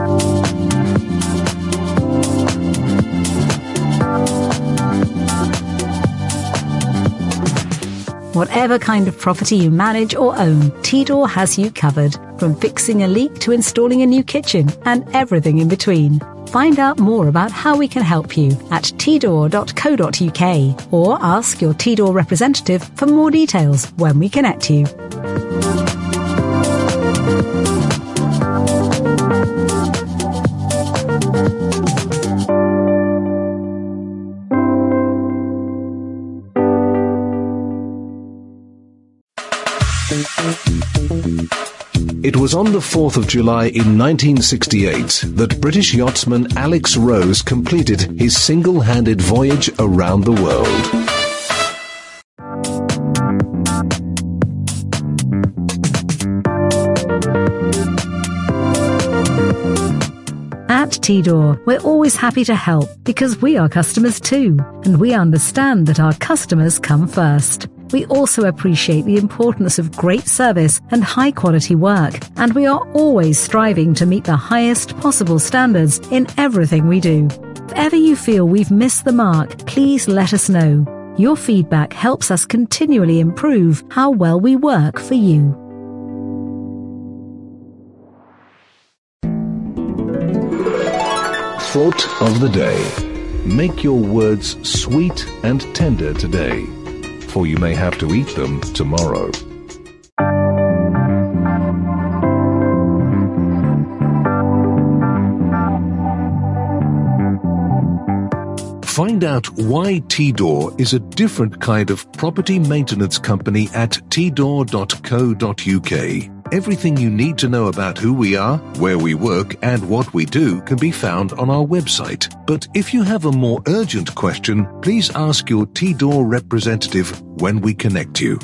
Whatever kind of property you manage or own, T-Door has you covered. From fixing a leak to installing a new kitchen and everything in between. Find out more about how we can help you at tdoor.co.uk or ask your T-Door representative for more details when we connect you. It was on the 4th of July in 1968 that British yachtsman Alex Rose completed his single-handed voyage around the world. At T-Door, we're always happy to help because we are customers too, and we understand that our customers come first. We also appreciate the importance of great service and high-quality work, and we are always striving to meet the highest possible standards in everything we do. If ever you feel we've missed the mark, please let us know. Your feedback helps us continually improve how well we work for you. Thought of the day. Make your words sweet and tender today, for you may have to eat them tomorrow. Find out why T-Door is a different kind of property maintenance company at tdoor.co.uk. Everything you need to know about who we are, where we work, and what we do can be found on our website. But if you have a more urgent question, please ask your T-Door representative when we connect you.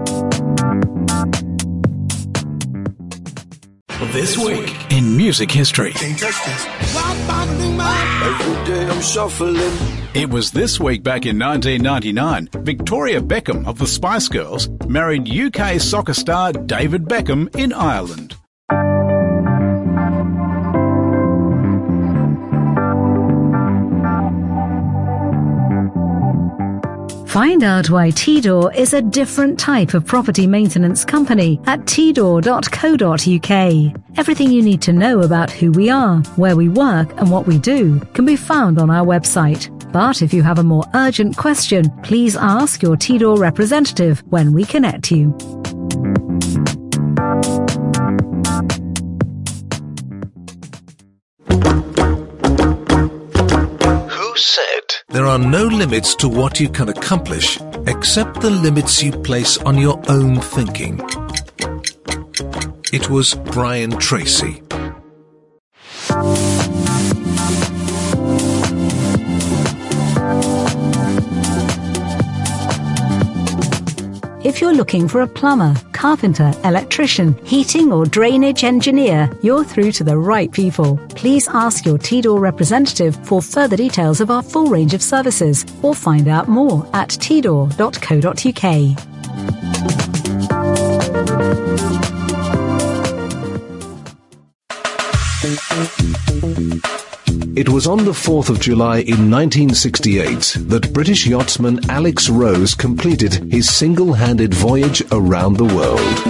This week in music history. Every day I'm shuffling. It was this week back in 1999, Victoria Beckham of the Spice Girls married UK soccer star David Beckham in Ireland. Find out why T-Door is a different type of property maintenance company at tdoor.co.uk. Everything you need to know about who we are, where we work, and what we do can be found on our website. But if you have a more urgent question, please ask your T-Door representative when we connect you. Who said there are no limits to what you can accomplish except the limits you place on your own thinking? It was Brian Tracy. If you're looking for a plumber, carpenter, electrician, heating or drainage engineer, you're through to the right people. Please ask your T-Door representative for further details of our full range of services or find out more at tdoor.co.uk. It was on the 4th of July in 1968 that British yachtsman Alex Rose completed his single-handed voyage around the world.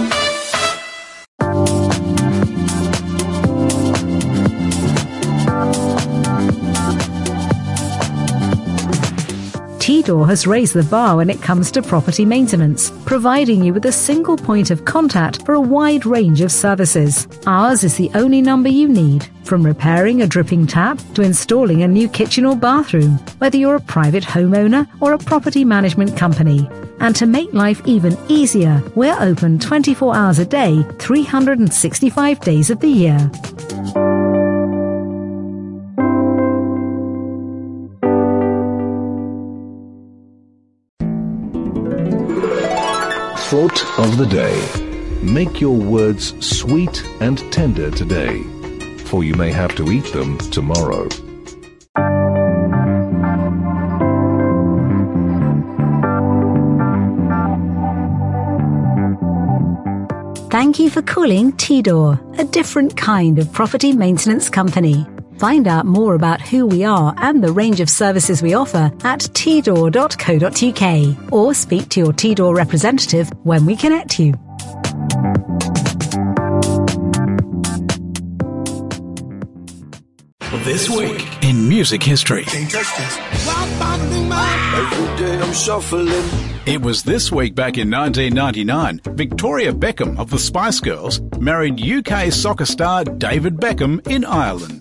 T-Door has raised the bar when it comes to property maintenance, providing you with a single point of contact for a wide range of services. Ours is the only number you need, from repairing a dripping tap to installing a new kitchen or bathroom, whether you're a private homeowner or a property management company. And to make life even easier, we're open 24 hours a day, 365 days of the year. Thought of the day. Make your words sweet and tender today, for you may have to eat them tomorrow. Thank you for calling T-Door, a different kind of property maintenance company. Find out more about who we are and the range of services we offer at tdoor.co.uk or speak to your T-Door representative when we connect you. This week in music history. Every day I'm shuffling. It was this week back in 1999, Victoria Beckham of the Spice Girls married UK soccer star David Beckham in Ireland.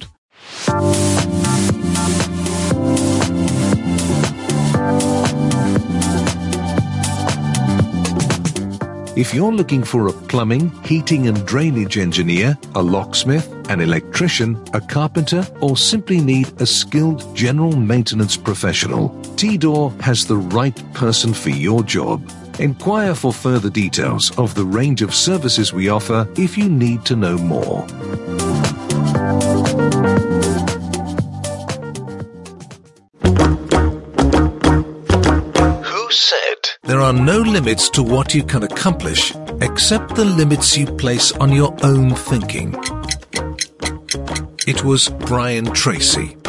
If you're looking for a plumbing, heating and drainage engineer, a locksmith, an electrician, a carpenter, or simply need a skilled general maintenance professional, T-Door has the right person for your job. Inquire for further details of the range of services we offer if you need to know more. Who said? There are no limits to what you can accomplish except the limits you place on your own thinking. It was Brian Tracy.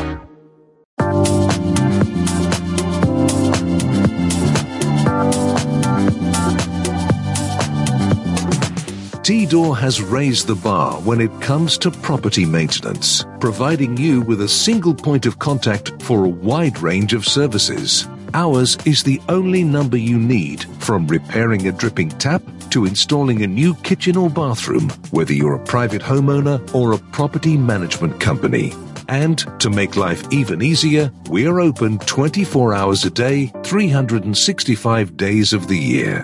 T-Door has raised the bar when it comes to property maintenance, providing you with a single point of contact for a wide range of services. Ours is the only number you need, from repairing a dripping tap to installing a new kitchen or bathroom, whether you're a private homeowner or a property management company. And to make life even easier, we are open 24 hours a day, 365 days of the year.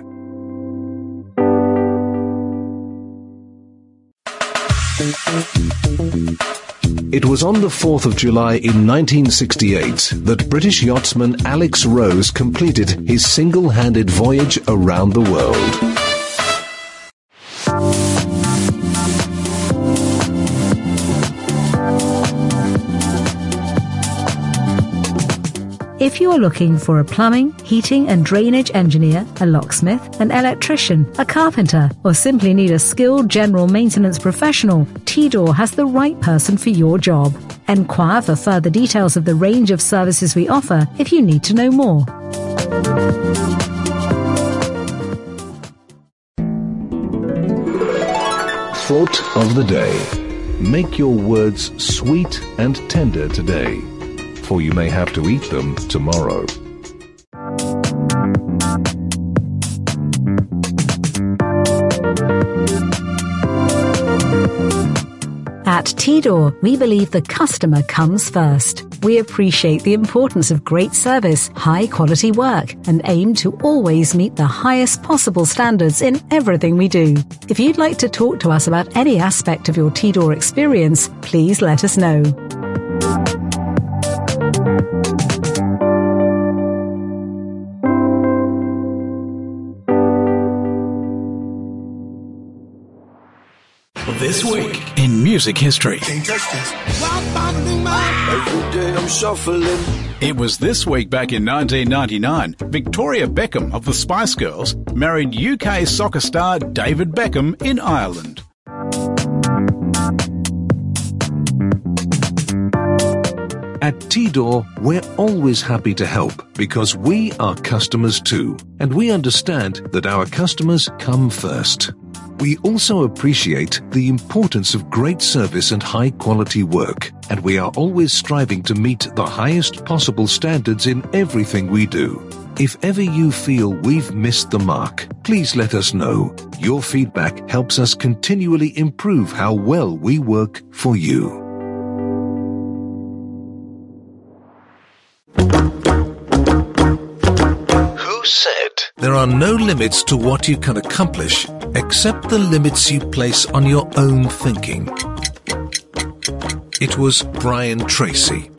It was on the 4th of July in 1968 that British yachtsman Alex Rose completed his single-handed voyage around the world. If you are looking for a plumbing, heating and drainage engineer, a locksmith, an electrician, a carpenter, or simply need a skilled general maintenance professional, T-Door has the right person for your job. Enquire for further details of the range of services we offer if you need to know more. Thought of the day. Make your words sweet and tender today, for you may have to eat them tomorrow. At T-Door, we believe the customer comes first. We appreciate the importance of great service, high-quality work, and aim to always meet the highest possible standards in everything we do. If you'd like to talk to us about any aspect of your T-Door experience, please let us know. This week in music history. Every day I'm shuffling. It was this week back in 1999, Victoria Beckham of the Spice Girls married UK soccer star David Beckham in Ireland. At T-Door, we're always happy to help because we are customers too, and we understand that our customers come first. We also appreciate the importance of great service and high-quality work, and we are always striving to meet the highest possible standards in everything we do. If ever you feel we've missed the mark, please let us know. Your feedback helps us continually improve how well we work for you. Who said? There are no limits to what you can accomplish except the limits you place on your own thinking. It was Brian Tracy.